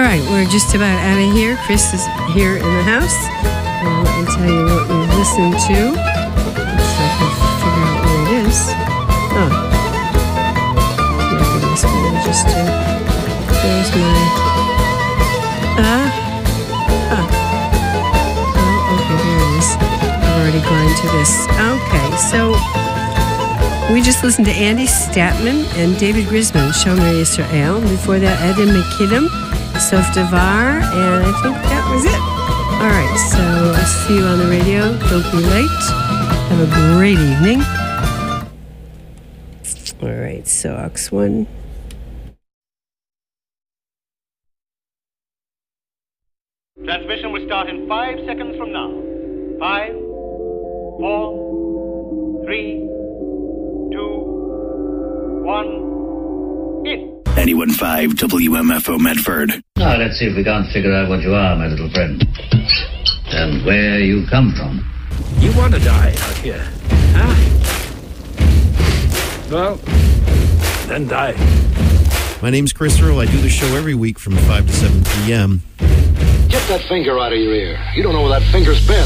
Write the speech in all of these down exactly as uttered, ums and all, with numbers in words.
right, we're just about out of here. Chris is here in the house. And let me tell you what we've listened to. Let's see if I can figure out where it is. Oh. My goodness, what did I just do? There's my... Uh, oh. Oh, okay, there it is. I've already gone to this. Okay, so we just listened to Andy Statman and David Grisman, Shomer Yisrael. Before that, Adam McKiddam, Sof Devar, and I think that was it. All right, so I'll see you on the radio. Don't be late. Have a great evening. All right, so Ox one. Transmission will start in five seconds from now. Five, four, three, two, one, in. ninety-one point five W M F O Medford. Now, let's see if we can't figure out what you are, my little friend. And where you come from. You want to die out here, huh? Well, then die. My name's Chris Earl. I do the show every week from five to seven p.m. Get that finger out of your ear. You don't know where that finger's been.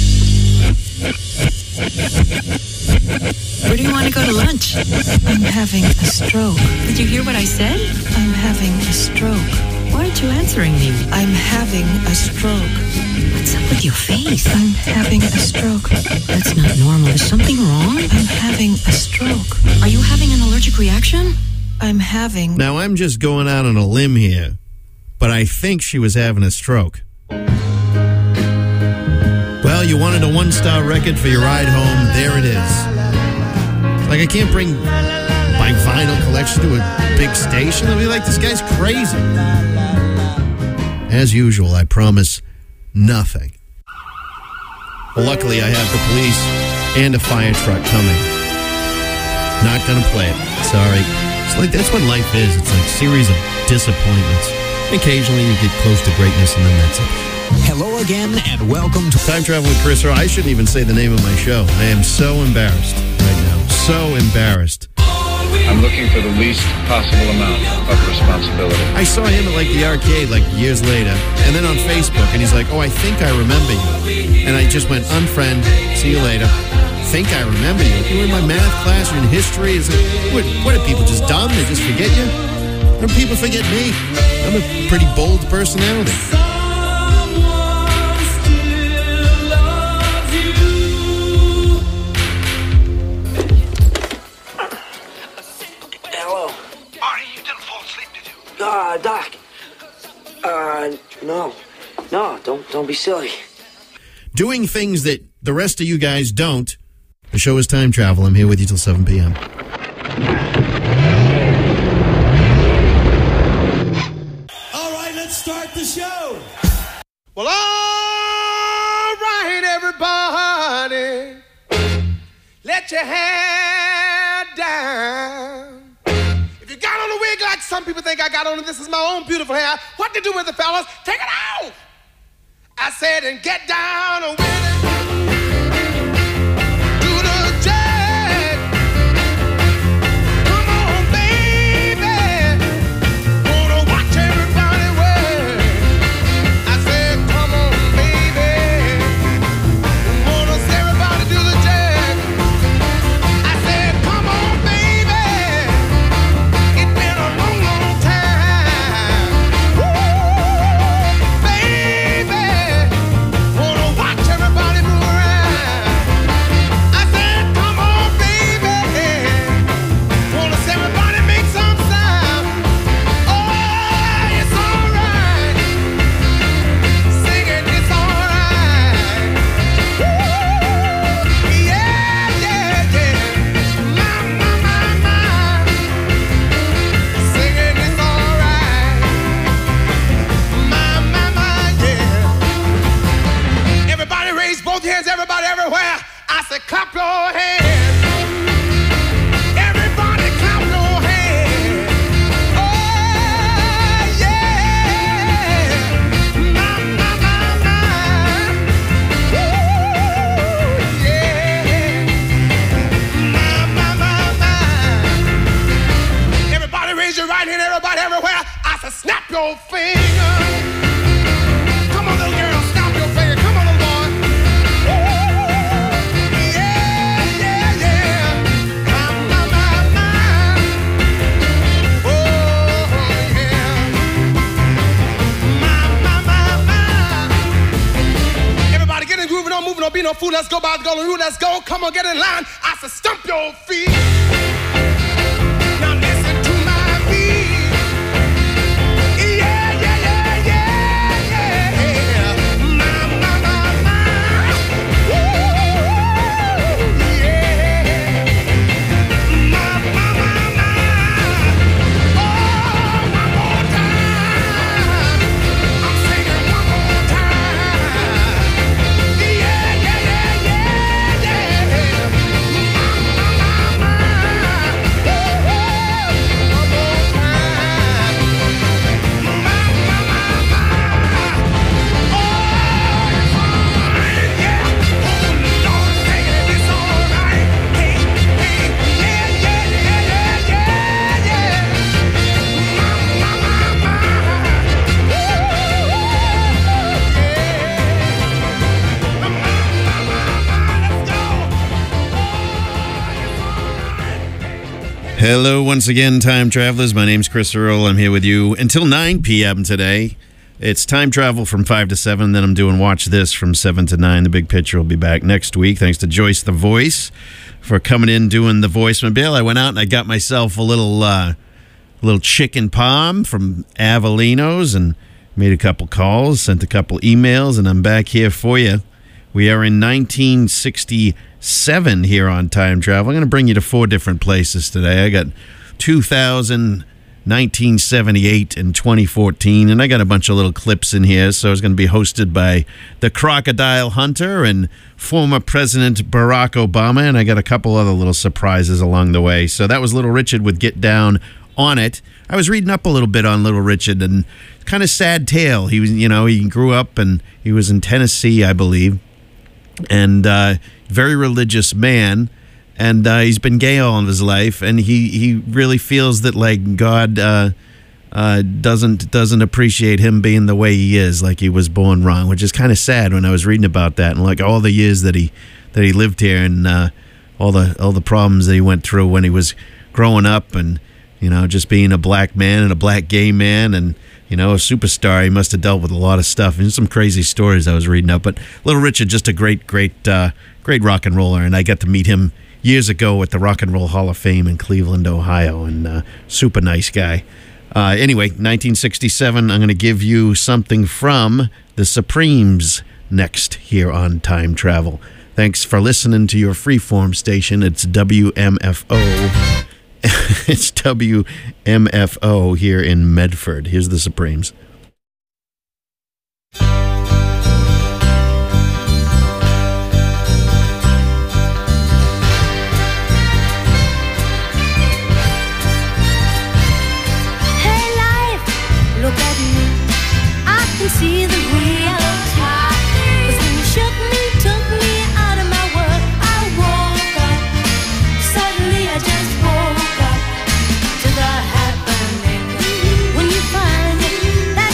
Where do you want to go to lunch? I'm having a stroke. Did you hear what I said? I'm having a stroke. Why aren't you answering me? I'm having a stroke. What's up with your face? I'm having a stroke. That's not normal. Is something wrong? I'm having a stroke. Are you having an allergic reaction? I'm having... Now, I'm just going out on a limb here, but I think she was having a stroke. Well, you wanted a one-star record for your ride home. There it is. Like, I can't bring my vinyl collection to a big station. I'll be like, this guy's crazy. As usual, I promise nothing. Well, luckily, I have the police and a fire truck coming. Not gonna play it. Sorry. It's like, that's what life is. It's like a series of disappointments. Occasionally, you get close to greatness, and then that's it. Hello again, and welcome to Time Travel with Chris Earl. I shouldn't even say the name of my show. I am so embarrassed right now. So embarrassed. I'm looking for the least possible amount of responsibility. I saw him at like the arcade like years later, and then on Facebook, and he's like, oh, I think I remember you. And I just went, unfriend, see you later. Think I remember you. You were in my math class or in history. Is it, what, what are people, just dumb? They just forget you? Or do people forget me? I'm a pretty bold personality. Uh, Doc. Uh, no. No, don't don't be silly. Doing things that the rest of you guys don't. The show is Time Travel. I'm here with you till seven p.m. All right, let's start the show. Well, all right, everybody. Let your hair down. You got on a wig like some people think I got on it. This is my own beautiful hair. What to do with it, fellas? Take it off! I said, and get down with it. Do the jag. Come on, baby. Wanna watch everybody work. I said, come on, baby. Wanna see everybody do the jag. I said, come on, baby. Everybody everywhere, I said clap your hands. Everybody clap your hands. Oh yeah. My, my, my, my. Ooh, yeah. My, my, my, my. Everybody raise your right hand, everybody everywhere. I said snap your fingers. let's go, boys, go, you, let's go. Come on, get in line. I said, stump your feet. Now listen to my beat. Yeah, yeah, yeah, yeah, yeah. My, my, my, my. Woo, yeah. My, my, my, my. Oh, one more time. I'm singing one more time. Yeah, yeah, yeah, yeah, yeah. My, my, my, my. Woo, one more time. My, my, my, my. Oh, it's alright, yeah. Oh, Lord, take it, it's alright. Hey, hey, yeah, yeah, yeah, yeah, yeah, yeah. My, my, my, my. Woo, Hello once again, time travelers. My name's Chris Earl. I'm here with you until nine p.m. today. It's time travel from five to seven. Then I'm doing Watch This from seven to nine. The Big Picture will be back next week. Thanks to Joyce the Voice for coming in doing the voicemail. I went out and I got myself a little, uh, little chicken palm from Avelinos and made a couple calls, sent a couple emails, and I'm back here for you. We are in nineteen sixty-seven here on Time Travel. I'm going to bring you to four different places today. I got two thousand, nineteen seventy-eight, and twenty fourteen, and I got a bunch of little clips in here. So it's going to be hosted by the Crocodile Hunter and former President Barack Obama, and I got a couple other little surprises along the way. So that was Little Richard with Get Down on It. I was reading up a little bit on Little Richard, and kind of sad tale. He was, you know, he grew up and he was in Tennessee, I believe. And uh, very religious man, and uh, he's been gay all of his life, and he, he really feels that like God uh, uh, doesn't doesn't appreciate him being the way he is, like he was born wrong, which is kind of sad when I was reading about that, and like all the years that he that he lived here, and uh, all the all the problems that he went through when he was growing up, and you know, just being a black man and a black gay man, and you know, a superstar. He must have dealt with a lot of stuff and some crazy stories I was reading up. But Little Richard, just a great, great, uh, great rock and roller. And I got to meet him years ago at the Rock and Roll Hall of Fame in Cleveland, Ohio. And uh, super nice guy. Uh, anyway, nineteen sixty-seven, I'm going to give you something from the Supremes next here on Time Travel. Thanks for listening to your freeform station. It's W M F O. It's W M F O here in Medford. Here's the Supremes. Hey life, look at me. I can see the reality. 'Cause when you shook me, took me out of my world, I woke up. Suddenly I just woke up to the happening. When you find it, that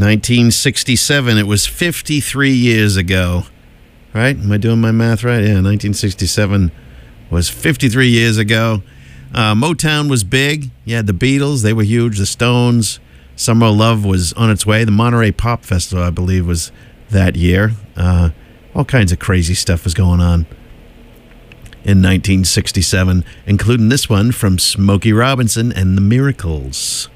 nineteen sixty-seven. It was fifty-three years ago. Right? Am I doing my math right? Yeah, nineteen sixty-seven was fifty-three years ago. Uh, Motown was big. You had the Beatles. They were huge. The Stones. Summer of Love was on its way. The Monterey Pop Festival, I believe, was that year. Uh, all kinds of crazy stuff was going on in nineteen sixty-seven, including this one from Smokey Robinson and the Miracles.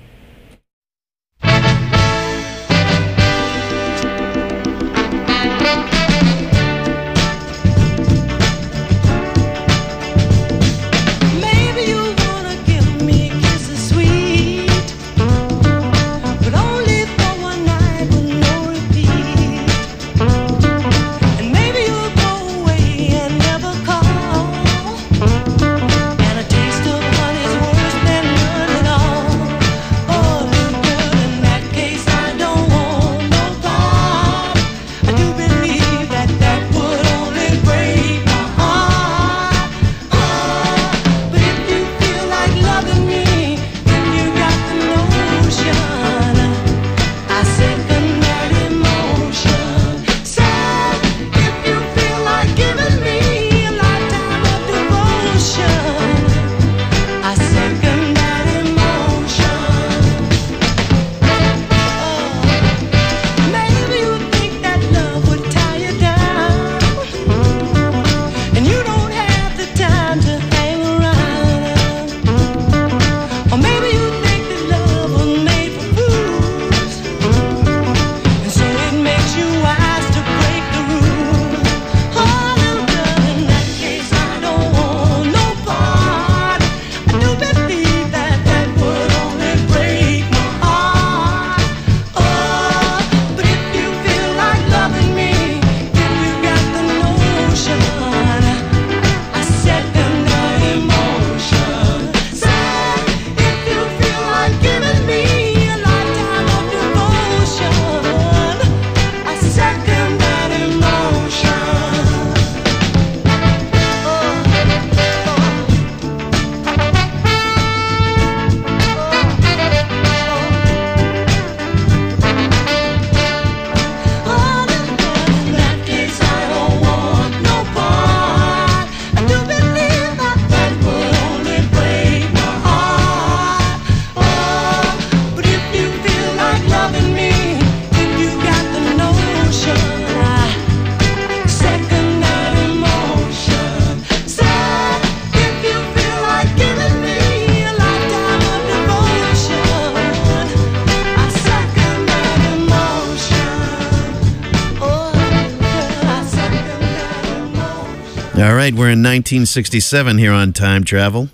All right, we're in nineteen sixty-seven here on Time Travel.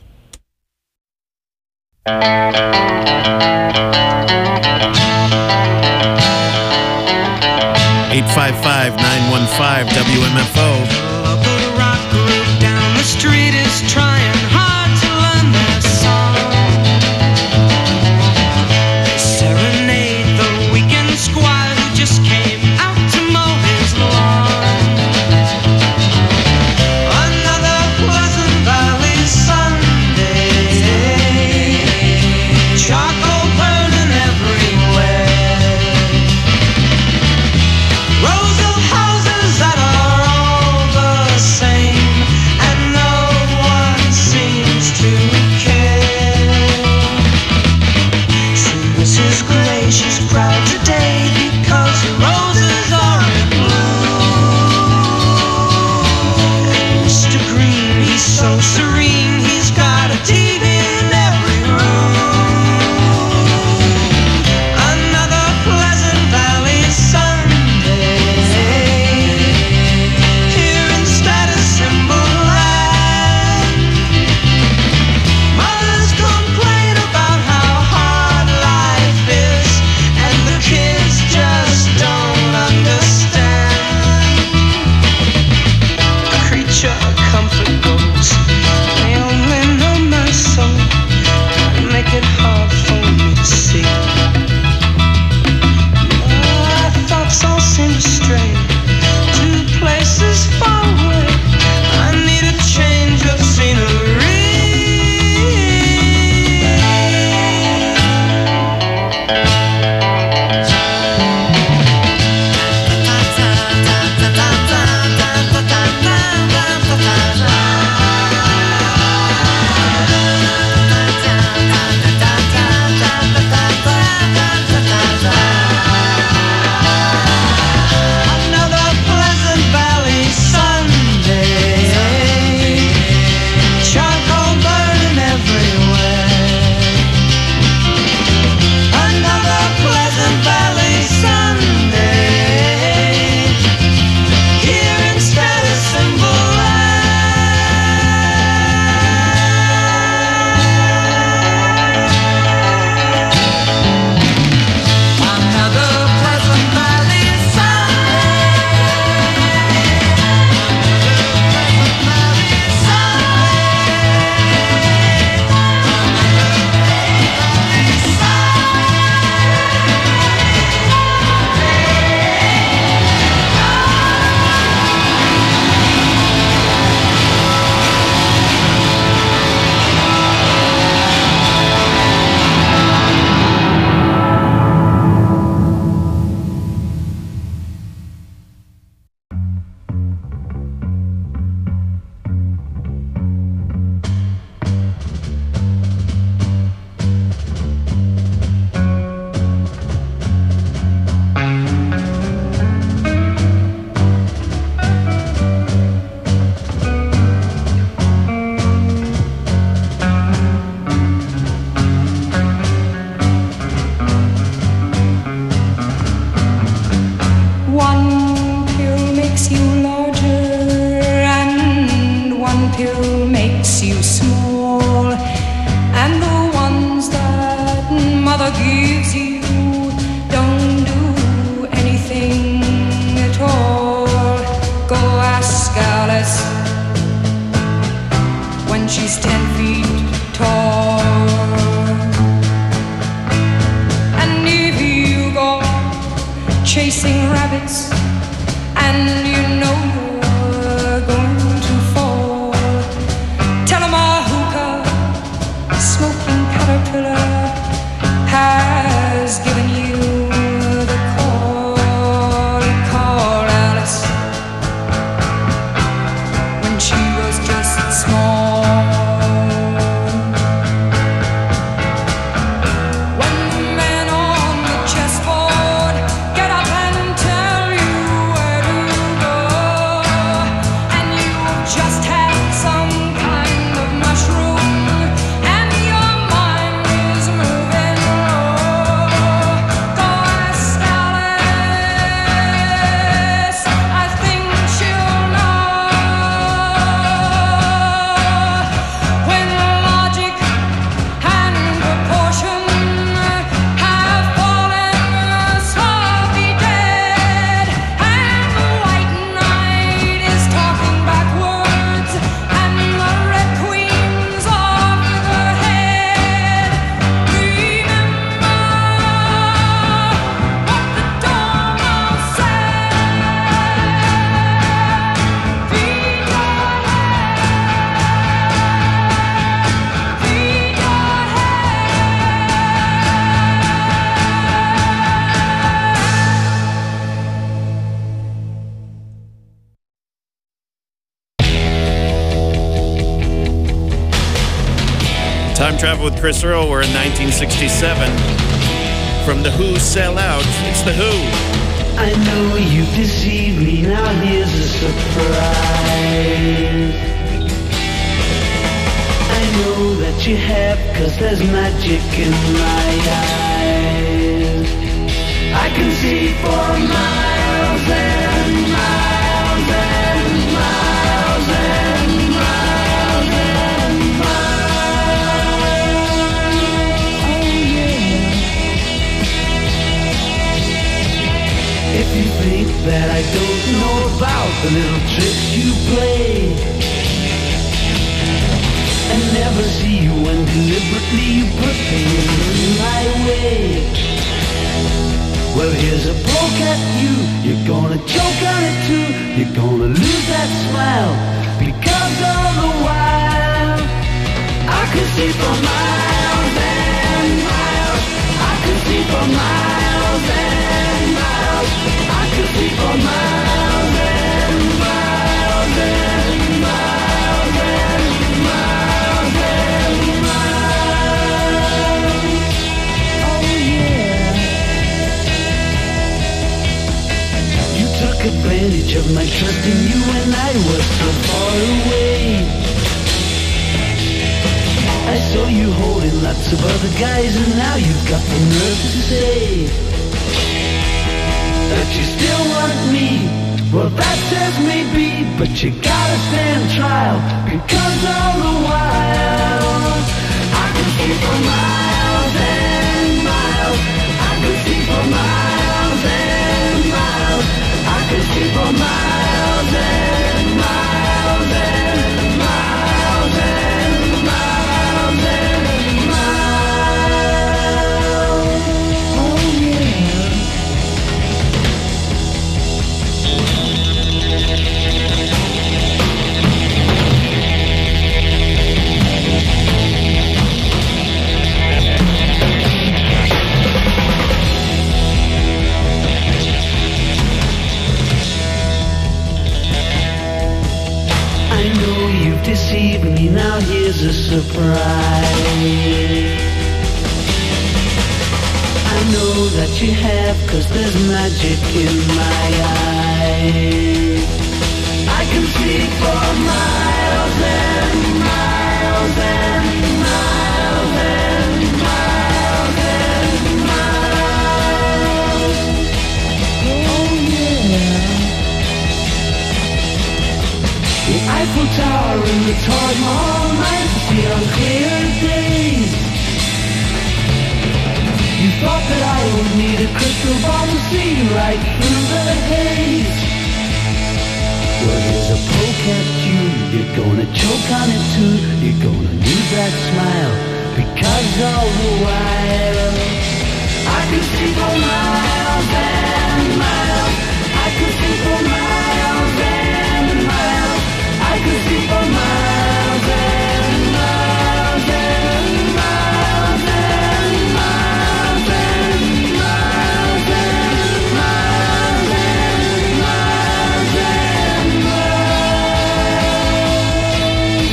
eight five five, nine one five, W M F O. The rock group down the street is trying hard to learn their song. They serenade the weekend squire who just came out to mow his lawn. Another Pleasant Valley Sunday, charcoal burning everywhere. Rows of houses that are all the same, and no one's you larger, and one pill makes you small, and the ones that mother gives you don't do anything at all. Go ask Alice when she's ten feet tall. And if you go chasing rabbits and you know you're going to fall, tell 'em a hookah smoking caterpillar has given you the call. Call Alice when she was just small. When the men on the chessboard get up and tell you where to go, and you've just had some kind of mushroom, and your mind is moving low, go ask Alice, I think she'll know. When logic and proportion have fallen sloppy dead, and the white knight is talking backwards, and the red queen's off with her head, remember what the Dormouse said. Feed your head, feed your Time Travel with Chris Earl. We're in nineteen sixty-seven. From The Who, Sell Out. It's The Who. I know you've deceived me, now here's a surprise. I know that you have, cause there's magic in my eyes. I can see for miles and miles and miles and miles and miles. Oh yeah. If you think that I don't know about the little tricks you play, and never see you when deliberately you put things in my way, well, here's a poke at you. You're gonna choke on it too. You're gonna lose that smile, because all the while I can see for miles and miles. I can see for miles and miles. I can see for miles and miles and miles and miles and miles. Oh yeah. You took advantage of my trust in you when I was so far away. I saw you holding lots of other guys, and now you've got the nerve to say that you still want me. Well, that says maybe, but you gotta stand trial, because all the while I can see for miles and miles. I can see for miles and miles. I can see for miles and miles and miles and miles and miles. Oh yeah. Deceive me, now here's a surprise. I know that you have, cause there's magic in my eyes. I can see for miles and miles and miles and miles and miles. Oh yeah. Eiffel Tower and the Taj Mahal might see on clear days. You thought that I would need a crystal ball to see right through the haze. Well, here's a poke at you, you're gonna choke on it too. You're gonna lose that smile, because all the while I could see for miles and miles. I could see for miles and miles. I could see for miles and miles and miles and miles and miles and miles and miles and miles.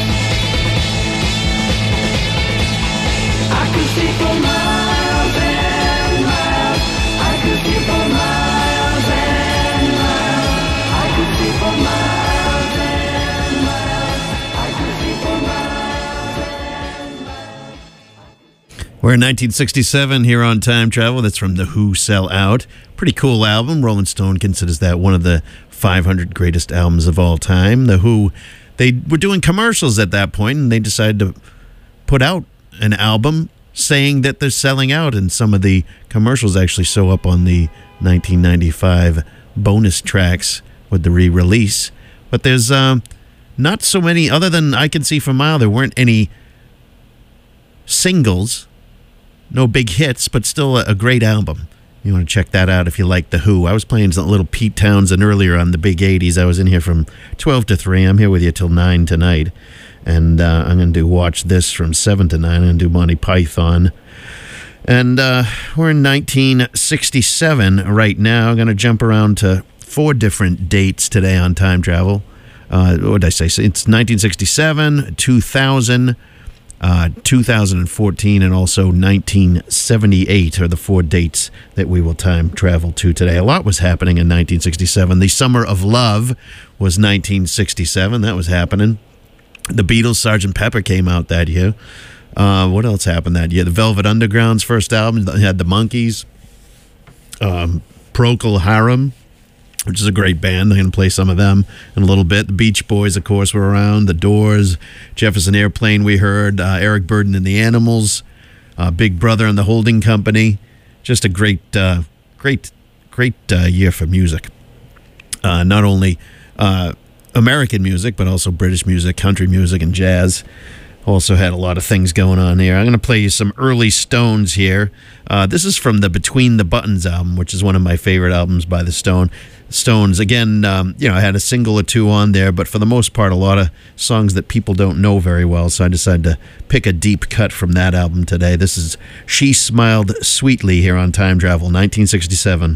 I could see for miles and miles. I could see for miles and miles. I could see for miles and miles. I could see for miles and miles. We're in nineteen sixty-seven here on Time Travel. That's from The Who, Sell Out. Pretty cool album. Rolling Stone considers that one of the five hundred greatest albums of all time. The Who, they were doing commercials at that point, and they decided to put out an album saying that they're selling out, and some of the commercials actually show up on the nineteen ninety-five bonus tracks with the re-release. But there's um, not so many, other than I Can See for a Mile, there weren't any singles, no big hits, but still a, a great album. You want to check that out if you like The Who. I was playing a little Pete Townsend earlier on the big eighties. I was in here from twelve to three. I'm here with you till nine tonight. And uh, I'm going to do Watch This from seven to nine. I'm going to do Monty Python. And uh, we're in nineteen sixty-seven right now. I'm going to jump around to four different dates today on Time Travel. Uh, what did I say? So it's nineteen sixty-seven, two thousand, uh, two thousand fourteen, and also nineteen seventy-eight are the four dates that we will time travel to today. A lot was happening in nineteen sixty-seven. The Summer of Love was nineteen sixty-seven. That was happening. The Beatles' Sergeant Pepper came out that year. Uh, what else happened that year? The Velvet Underground's first album. They had the Monkees. Um, Procol Harum, which is a great band. I'm going to play some of them in a little bit. The Beach Boys, of course, were around. The Doors, Jefferson Airplane, we heard. Uh, Eric Burdon and the Animals. Uh, Big Brother and the Holding Company. Just a great, uh, great, great uh, year for music. Uh, not only Uh, American music, but also British music, country music, and jazz. Also had a lot of things going on here. I'm going to play you some early Stones here. Uh, this is from the Between the Buttons album, which is one of my favorite albums by the Stone Stones. Again, um, you know, I had a single or two on there, but for the most part, a lot of songs that people don't know very well, so I decided to pick a deep cut from that album today. This is She Smiled Sweetly here on Time Travel, nineteen sixty-seven.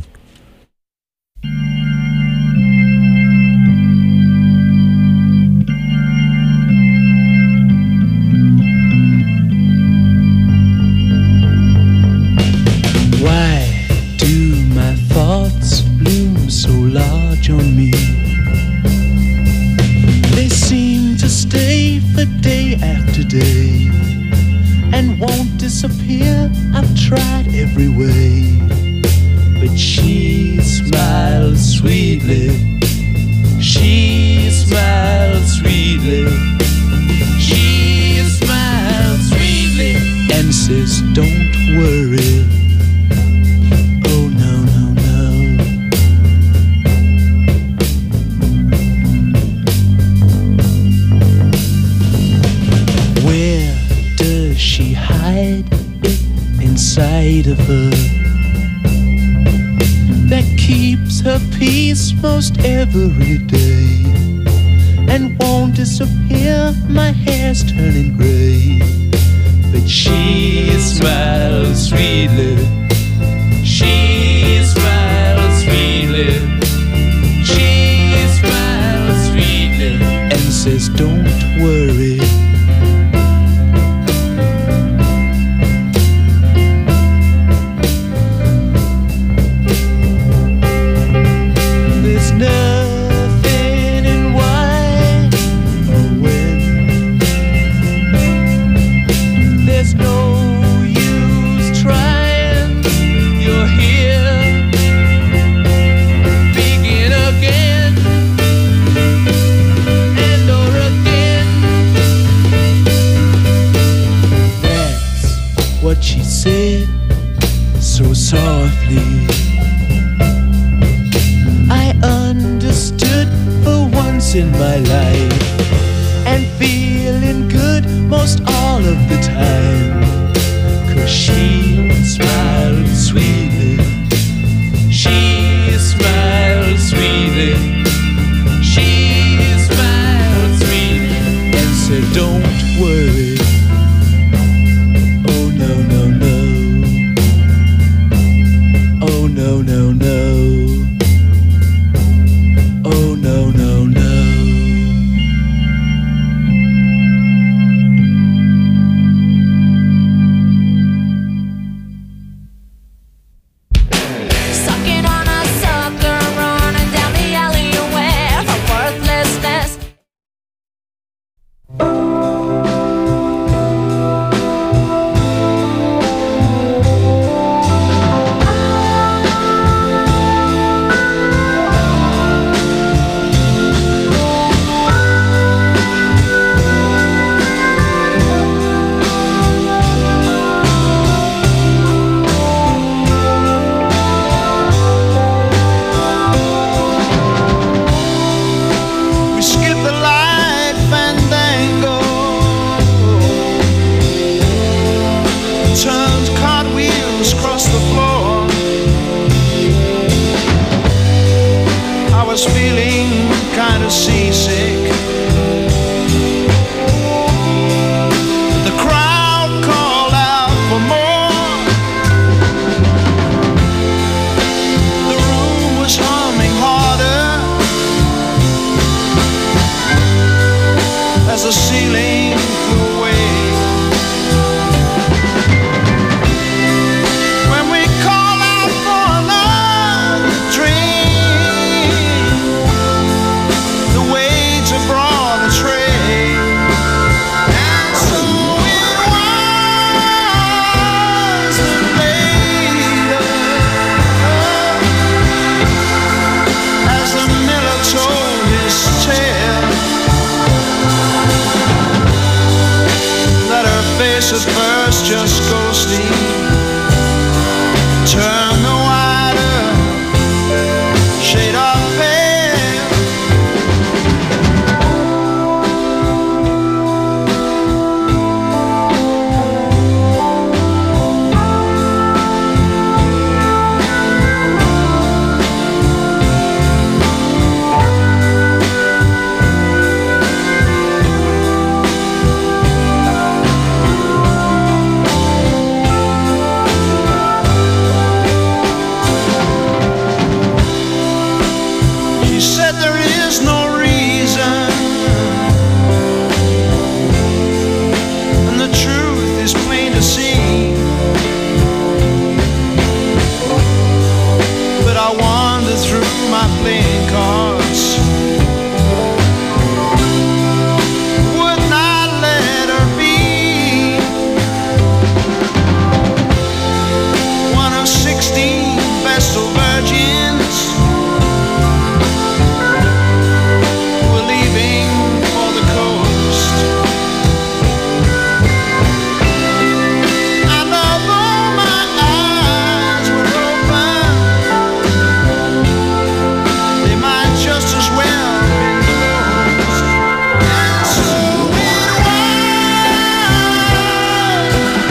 Thoughts bloom so large on me. They seem to stay for day after day and won't disappear. I've tried every way, but she smiles sweetly. She smiles sweetly. She smiles sweetly and says, "Don't worry." Inside of her that keeps her peace most every day and won't disappear. My hair's turning gray, but she smiles sweetly. She smiles sweetly. She smiles sweetly and says, "Don't worry." There's no use trying. You're here in my life, and feeling good most all of the time. 'Cause she smiled sweetly, she smiled sweetly, she smiled sweetly, and said, don't worry. Oh no, no, no. Oh no, no, no. Oh no, no, no. Sucking on a sucker, running down the alley aware from worthlessness. We skip the light fandango, turns cartwheels across the floor. I was feeling kind of seasick. The crowd called out for more. The room was humming harder as the ceiling flew away. When we call out for another drink, the waits have brought a tray. And so it was that later, as the miller told his tale, that her face at first just ghostly turned the wider shade of pale. She said there is no reason, and the truth is plain to see. But I wandered through my playing cards, would not let her be one of sixteen vestal virgins were leaving for the coast. And although my eyes were open, they might just as well be closed. And so it was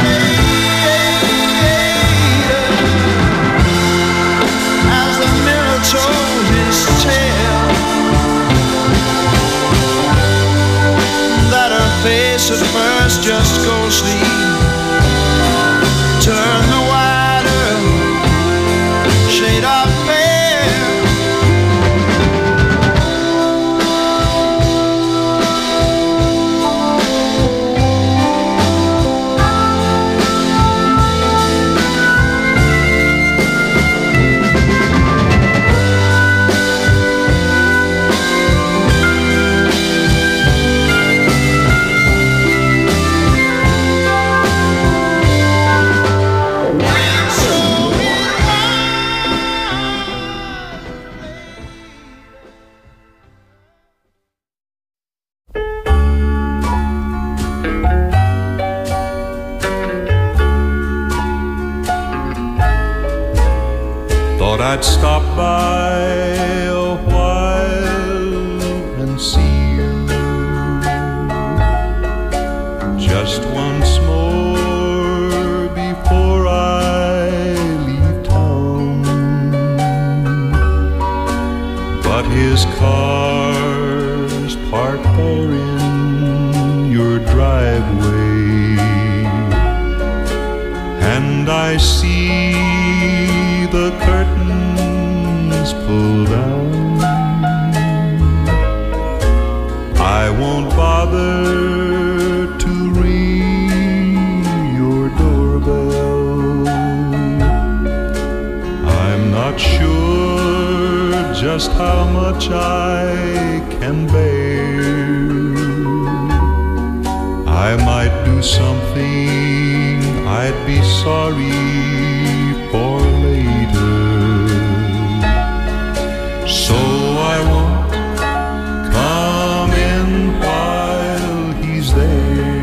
later, as the mirror told his tale, that her face at first just ghostly turned the wider shade of pale. Thought I'd stop by a while and see park there in your driveway, and I see the curtains pull down. I won't bother to ring your doorbell. I'm not sure just how much I can bear. I might do something I'd be sorry for later. So I won't come in while he's there.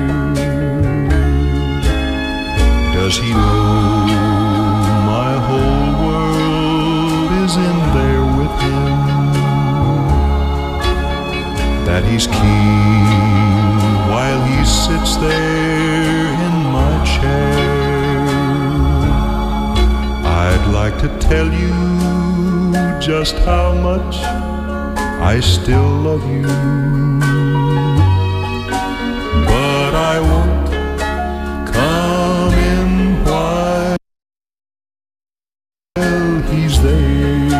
Does he know my whole world is in there with him? That he's king while he sits there in my chair. I'd like to tell you just how much I still love you, but I won't come in while he's there.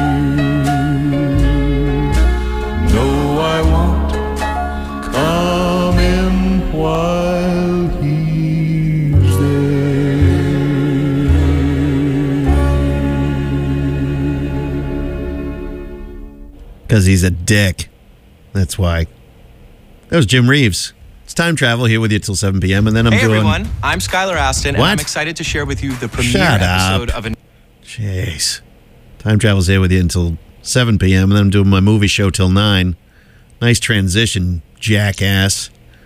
No, I won't come in while he's there. Because he's a dick. That's why. That was Jim Reeves. It's Time Travel here with you till seven p.m. and then I'm hey doing... everyone, I'm Skylar Aston, What? and I'm excited to share with you the premiere Shut episode up. of an... Jeez. Time Travel's here with you until seven p.m. and then I'm doing my movie show till nine. Nice transition, jackass.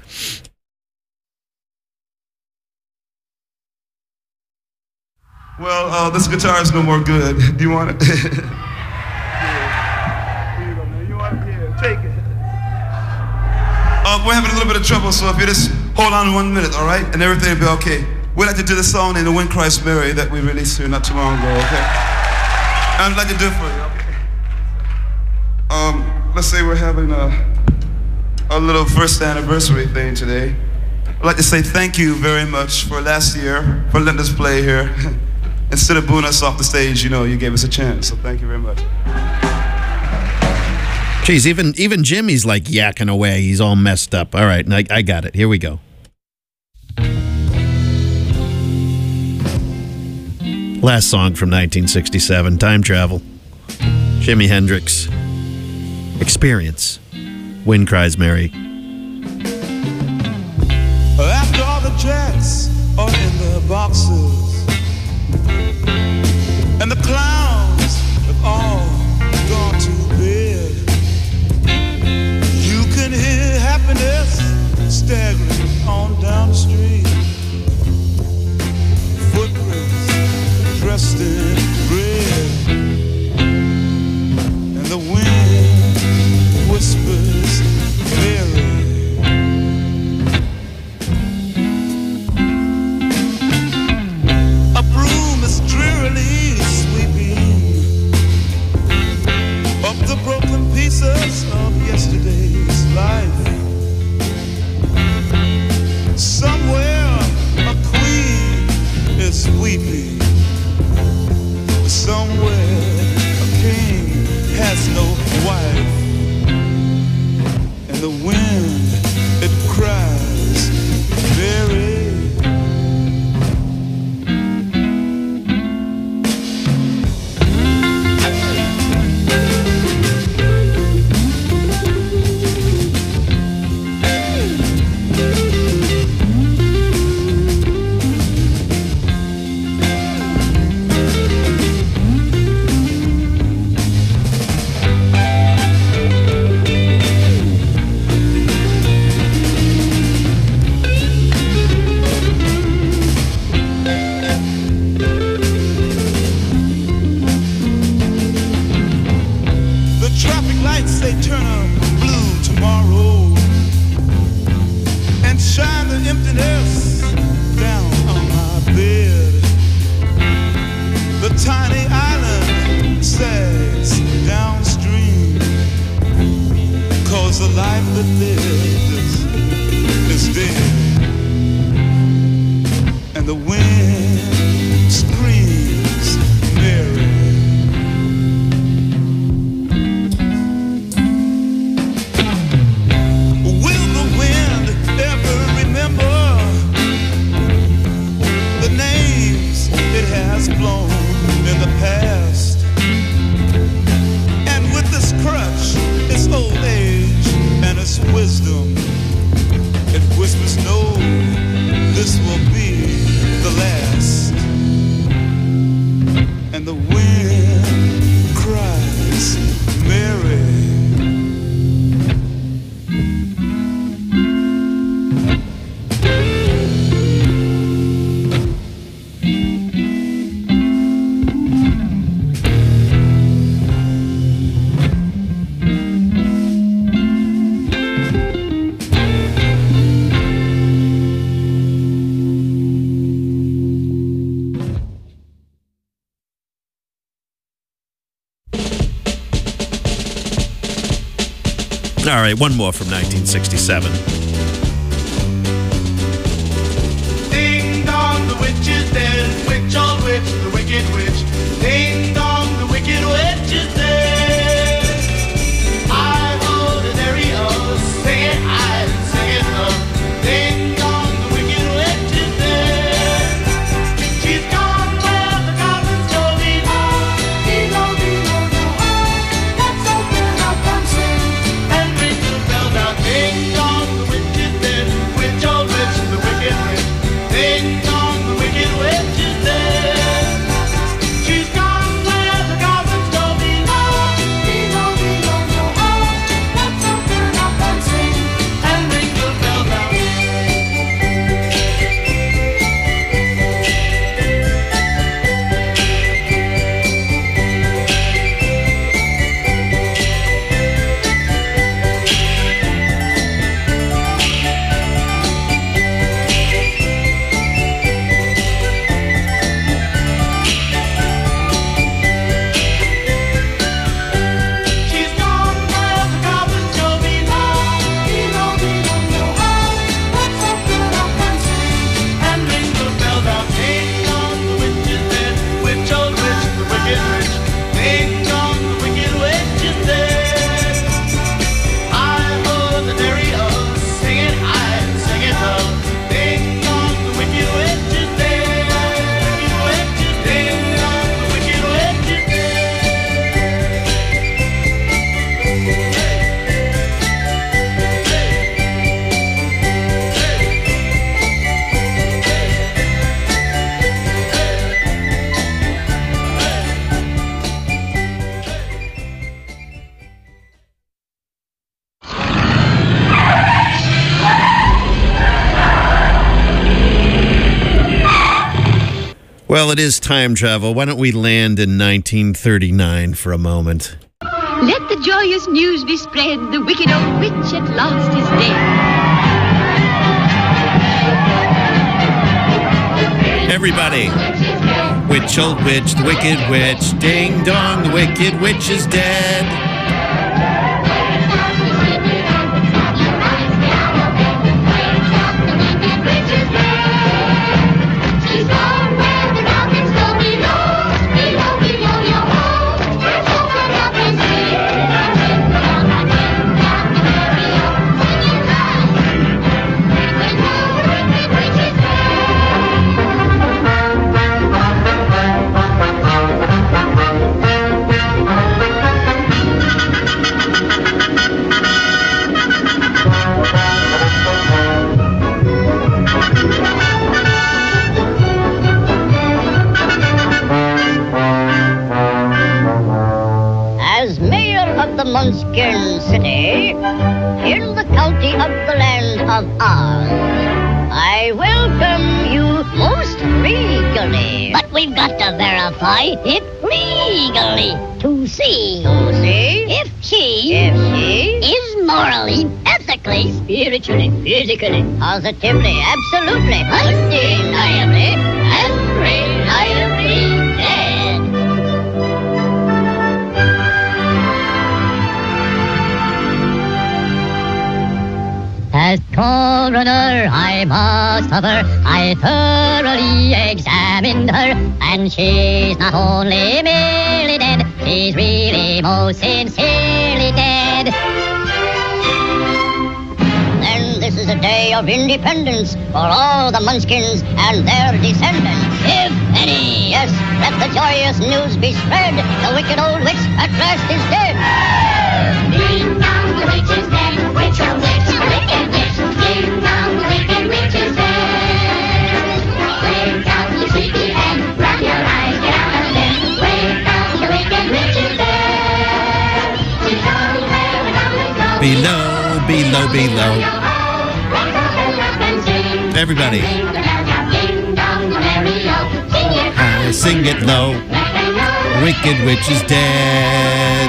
Well, uh, this guitar is no more good. Do you want it? Here you go, man. You want it? Here, take it. Uh, we're having a little bit of trouble, so if you just hold on one minute, all right? And everything will be okay. We'd like to do the song in the When Christ Mary that we released here not too long ago, okay? I'd like to do it for you, okay? Um, let's say we're having a, a little first anniversary thing today. I'd like to say thank you very much for last year, for letting us play here. Instead of booing us off the stage, you know, you gave us a chance, so thank you very much. Jeez, even even Jimmy's like yakking away. He's all messed up. All right, I, I got it. Here we go. Last song from nineteen sixty-seven, Time Travel. Jimi Hendrix. Experience. Wind Cries Mary. After all the jets are in the boxes and the clowns have all gone to bed, you can hear happiness staggering on down the street. Footprints dressed in red, and the wind whispers Mary. 'cause the life that lived is, is dead. And the wind screams Mary. Will the wind ever remember the names it has blown in the past? And with this crutch, its old age and its wisdom, it whispers, no, this will be the last. And the wind cries, Mary. All right, one more from nineteen sixty-seven. Ding dong, the witch is dead. Witch, old witch, the wicked witch. Ding dong, the wicked witch is dead. I hold an area, sing it high and sing it low. Ding dong, the wicked witch is dead. She's gone where the goblins go below. Below, below, below. Let's open up and sing and ring the bell now. Ding dong, the witch is dead. Witch, old witch, the wicked witch. Ding dong, the wicked witch is dead. She's gone where the goblins go below. Below, below, below. Let's open up and sing and ring the bell now. She's gone where the goblins go below. Below, below, below. Let's open up and sing and ring the bell now. Ding dong, the witch is dead. Witch, old witch, the wicked witch. Ding dong, the wicked witch is dead. I hold the dairy o, sing it high and sing it low. Ding dong, the wicked witch is dead. Wicked witch is dead. Ding dong, the wicked witch is dead. Well, it is time travel. Why don't we land in nineteen thirty-nine for a moment? Let the joyous news be spread. The wicked old witch at last is dead. Everybody. Witch, old witch, the wicked witch. Ding dong, the wicked witch is dead. She's gone where the goblins go below. Below, below your home. Let's open up and sing and ring the bell now. Ding dong, the stereo. Sing it high. When the wicked witch is As mayor of the Munchkin City, in the county of the land of Oz, I welcome you most regally. But we've got to verify it legally to see. To see? If she, if she is morally, ethically, spiritually, physically, positively, absolutely, undeniably, and reliably dead. As coroner, I must of her. I thoroughly examined her, and she's not only merely dead, she's really most sincerely dead. Then this is a day of independence for all the Munchkins and their descendants. If any, yes, let the joyous news be spread. The wicked old witch at last is dead. Ding dong, the witch is dead. Witch, oh witch, a wicked witch. Ding dong, the wicked witch is dead. Wake up, you sleepy head. Rub your eyes, get out of bed. Wake up, the wicked witch is dead. Below, where the goblins go. Below, below, below. Everybody. I sing it low. Wicked witch is dead.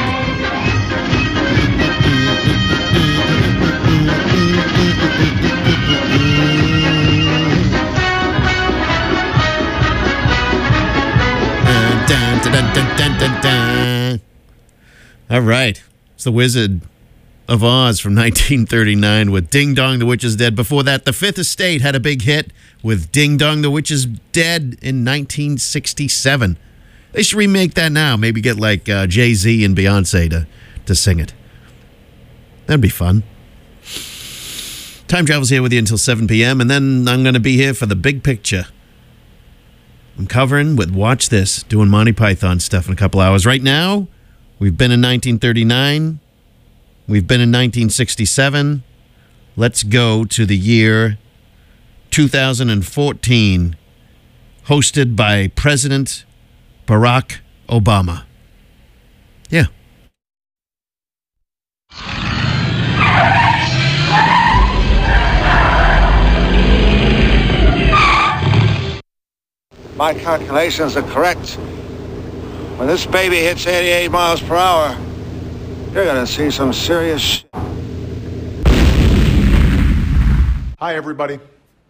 Dun, dun, dun, dun, dun, dun, dun. All right. It's the Wizard of Oz from nineteen thirty-nine with Ding Dong, the Witch is Dead. Before that, The Fifth Estate had a big hit with Ding Dong, the Witch is Dead in nineteen sixty-seven. They should remake that now. Maybe get like uh, Jay-Z and Beyonce to, to sing it. That'd be fun. Time Travel's here with you until seven p.m. and then I'm going to be here for the big picture. I'm covering with Watch This, doing Monty Python stuff in a couple hours. Right now, we've been in nineteen thirty-nine. We've been in nineteen sixty-seven. Let's go to the year two thousand fourteen, hosted by President Barack Obama. Yeah. My calculations are correct. When this baby hits eighty-eight miles per hour, you're gonna see some serious shit. Hi, everybody.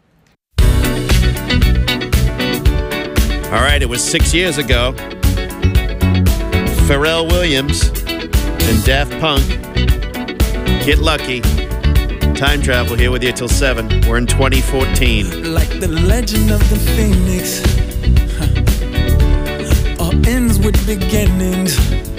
All right, it was six years ago. Pharrell Williams and Daft Punk. Get Lucky. Time Travel here with you till seven. We're in twenty fourteen. Like the legend of the Phoenix, huh. All ends with beginnings.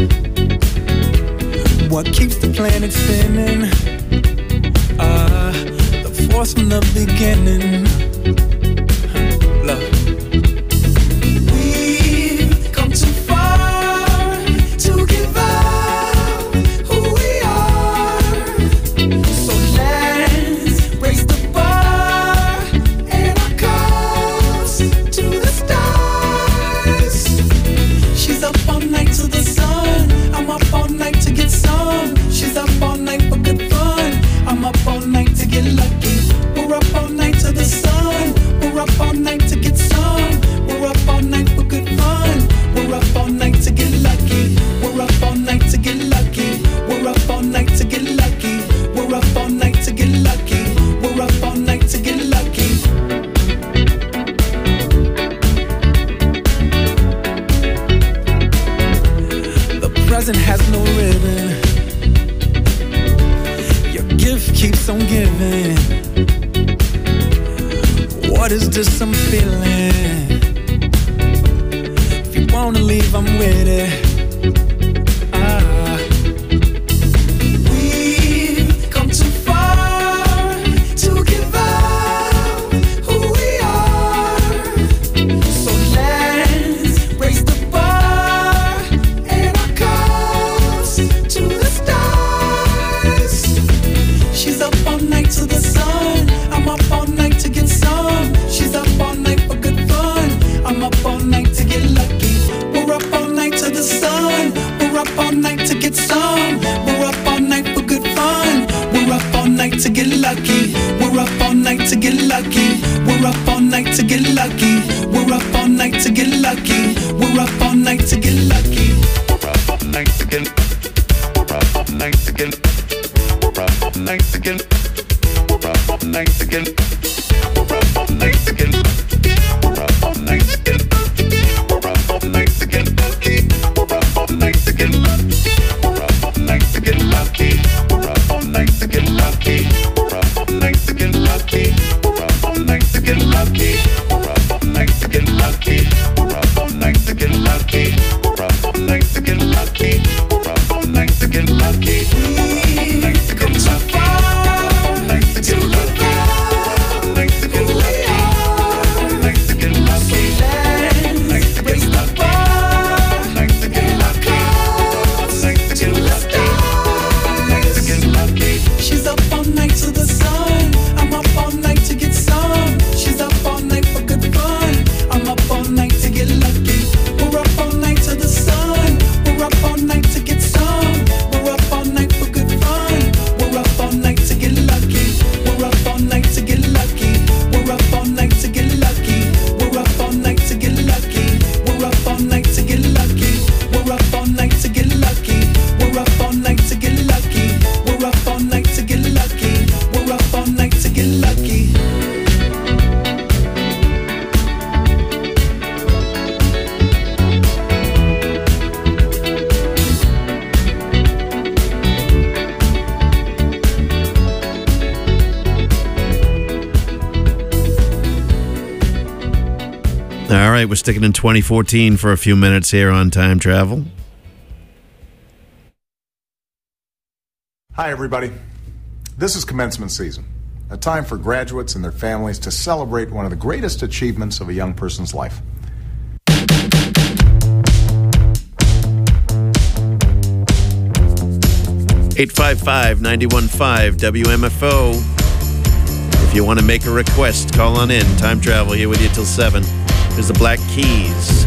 What keeps the planet spinning? Ah, uh, the force from the beginning. Huh. Love. We've come too far to give up who we are. So let's raise the bar and our cups to the stars. She's up all night to the sun. I'm up all night to get some. She's up all night for good fun. I'm up all night to get lucky. We're up all night to the sun. We're up all night to get some. We're up all night for good fun. We're up all night to get lucky. We're up all night to get lucky. We're up all night to get lucky. We're up all night to get lucky. We're up all night to get lucky. The present has no ribbon. Your gift keeps on giving. What is this I'm feeling? If you wanna leave, I'm with it. Ah. We've come too far to give up who we are. So let's raise the bar and our cups to the stars. She's up all night to the sun. I'm up all night to get some. She's up all night for good fun. I'm up all night to get lucky. We're up all night to the sun. We're up all night to get some. We're up all night for good fun. We're up all night to get lucky. We're up all night to get lucky. We're up all night to get lucky. We're up all night to get lucky. We're up all night to get lucky. We're up all night to get. We're up all night to get. We're up all night to get. We're up all night to get. We're up all night to get. We're up all night to get. We're up all night to get lucky. We're up all night to get lucky. We're up all night to get lucky. We're up all night to get lucky. We're up all night. All right, we're sticking in twenty fourteen for a few minutes here on Time Travel. Hi, everybody. This is commencement season, a time for graduates and their families to celebrate one of the greatest achievements of a young person's life. eight five five, nine one five, W M F O. If you want to make a request, call on in. Time Travel here with you till seven. Here's the Black Keys.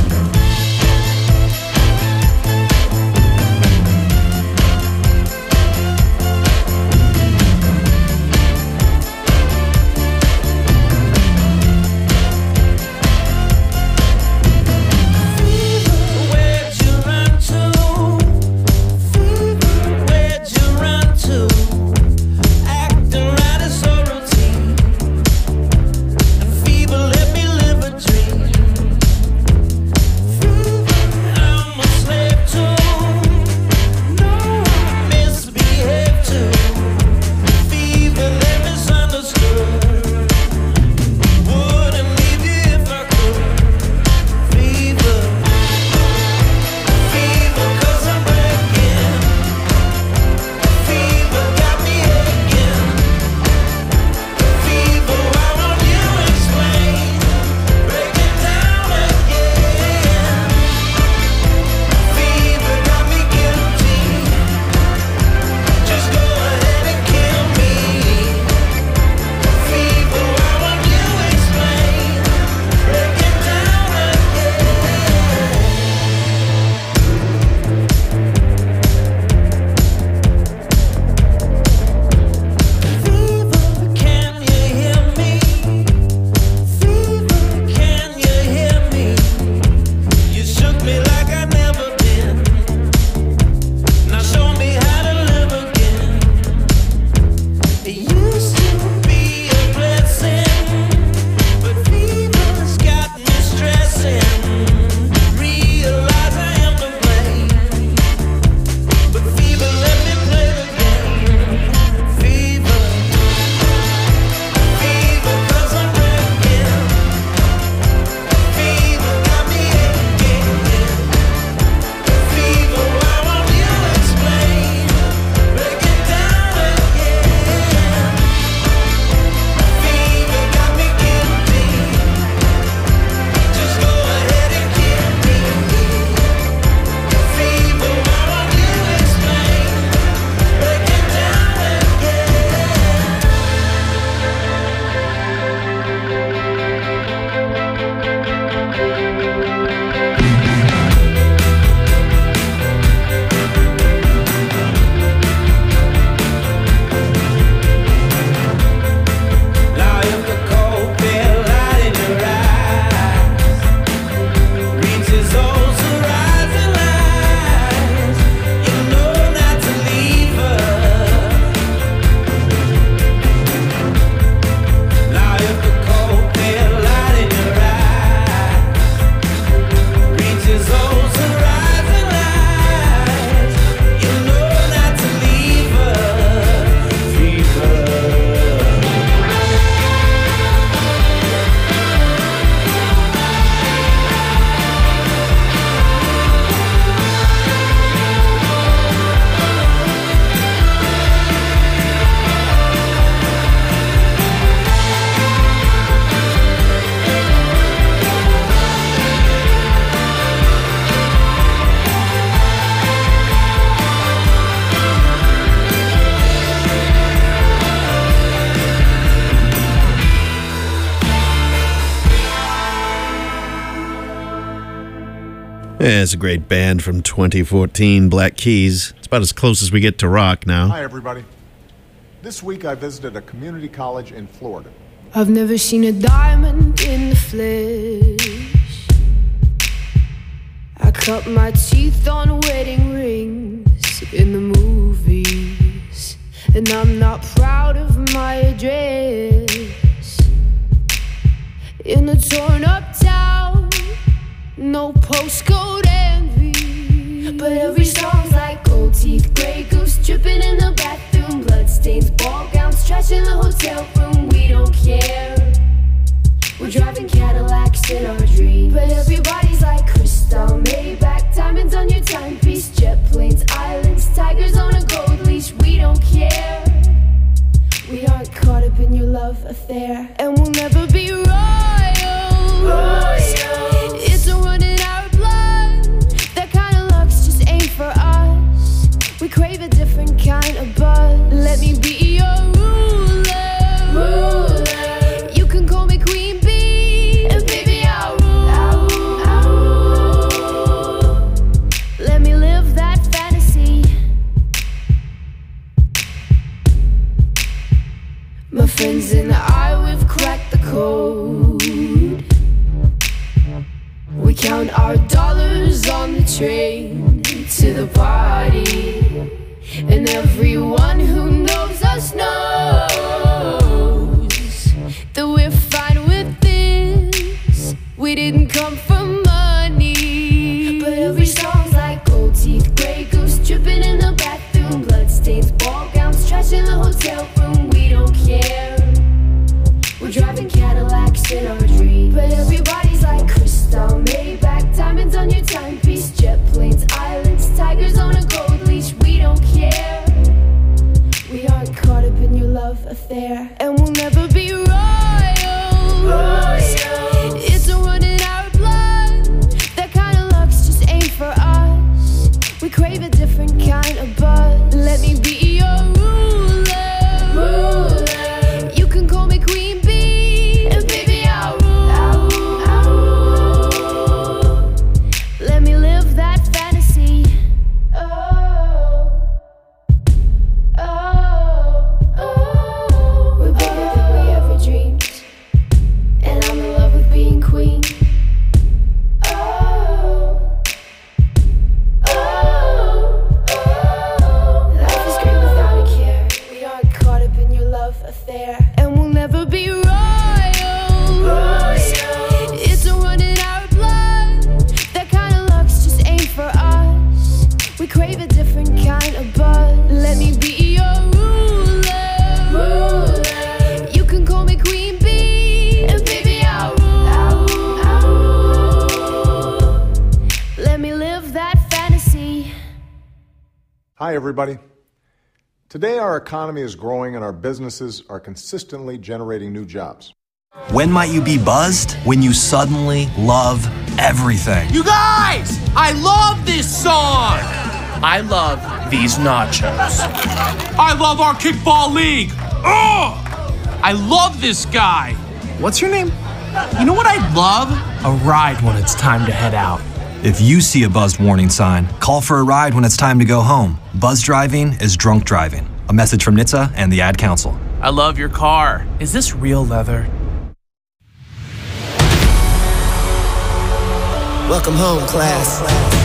Yeah, it's a great band from twenty fourteen, Black Keys. It's about as close as we get to rock now. Hi, everybody. This week I visited a community college in Florida. I've never seen a diamond in the flesh. I cut my teeth on wedding rings in the movies, and I'm not proud of my address. In a torn up town, no postcode envy, but every song's like gold teeth, grey goose dripping in the bathroom, bloodstains, ball gowns, trash in the hotel room. We don't care. We're driving Cadillacs Cadillacs in our dreams. But everybody's like crystal, Maybach, diamonds on your timepiece, jet planes, islands, tigers on a gold leash. We don't care. We aren't caught up in your love affair, and we'll never be royals. Royals. It's a run in our blood. That kind of luck's just ain't for us. We crave a different kind of buzz. Let me be your ruler. Ruler. You can call me Queen Bee, and baby I'll rule. I'll rule. I'll rule. Let me live that fantasy. My friends and I, we've cracked the code. We count our dollars on the train to the party, and everyone who knows us knows that we're fine with this. We didn't come for money, but every song's like gold teeth, Grey Goose dripping in the bathroom, bloodstains, ball gowns, trash in the hotel room. We don't care. We're driving Cadillacs in our dreams, but everybody's like crystal, Maybach, diamonds on your timepiece, jet planes, islands, tigers on a gold leash. We don't care. We aren't caught up in your love affair, and we'll never be royals. Royals. It's a run in our blood. That kind of luck's just ain't for us. We crave a different kind of buzz. Let me be your ruler. Ruler. You can call me Queen Bee, and baby I'll rule. I'll rule. I'll rule. Let me live that fantasy. Oh, oh, oh. We're bigger than we ever dreamed, and I'm in love with being queen. Oh, oh, oh. Life is great without a care. We aren't caught up in your love affair, and we'll never be royals. Royals. It's a run in our blood. That kind of luck's just ain't for us. We crave a different kind of buzz. Let me be your ruler. Ruler. You can call me Queen Bee, and baby I'll rule. I'll rule. I'll rule. Let me live that fantasy. Hi, everybody. Today, our economy is growing and our businesses are consistently generating new jobs. When might you be buzzed? When you suddenly love everything. You guys, I love this song. I love these nachos. I love our kickball league. Oh, I love this guy. What's your name? You know what I'd love? A ride when it's time to head out. If you see a buzzed warning sign, call for a ride when it's time to go home. Buzz driving is drunk driving. A message from N H T S A and the Ad Council. I love your car. Is this real leather? Welcome home, class.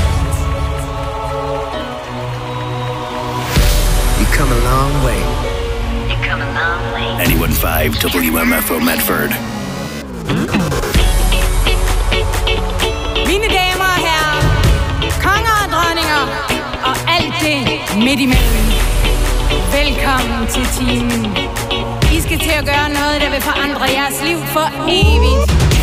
You come a long way. You come a long way. ninety-one point five W M F O Medford. Mine damer og herrer, konger og dronninger, og alt det midt imellem. Velkommen til timen. I skal til at gøre noget, der vil forandre jeres liv for evigt.